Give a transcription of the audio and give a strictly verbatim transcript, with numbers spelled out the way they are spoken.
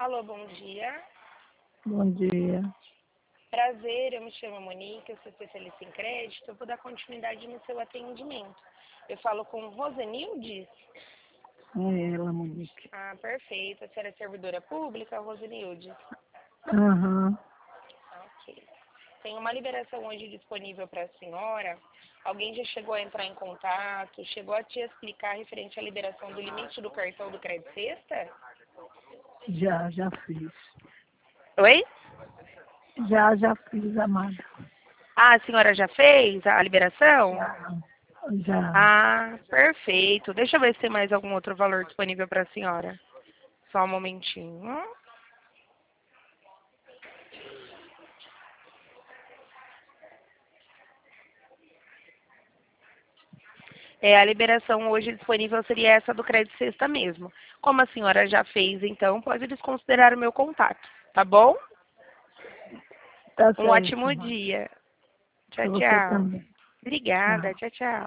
Alô, bom dia. Bom dia. Prazer, eu me chamo Monique, eu sou especialista em crédito, eu vou dar continuidade no seu atendimento. Eu falo com Rosenildes? É ela, Monique. Ah, perfeito. A senhora é servidora pública, Rosenildes? Aham. Ok. Tem uma liberação hoje disponível para a senhora. Alguém já chegou a entrar em contato, chegou a te explicar referente à liberação do limite do cartão do Crédito Sexta? Já, já fiz. Oi? Já, já fiz, amada. Ah, a senhora já fez a liberação? Já. Já. Ah, perfeito. Deixa eu ver se tem mais algum outro valor disponível para a senhora. Só um momentinho. É, a liberação hoje disponível seria essa do Crédito Sexta mesmo. Como a senhora já fez, então, pode desconsiderar o meu contato, tá bom? Tá Um certo, ótimo amada. dia. Pra Tchau, você tchau. também. Obrigada. Tchau. Tchau, tchau.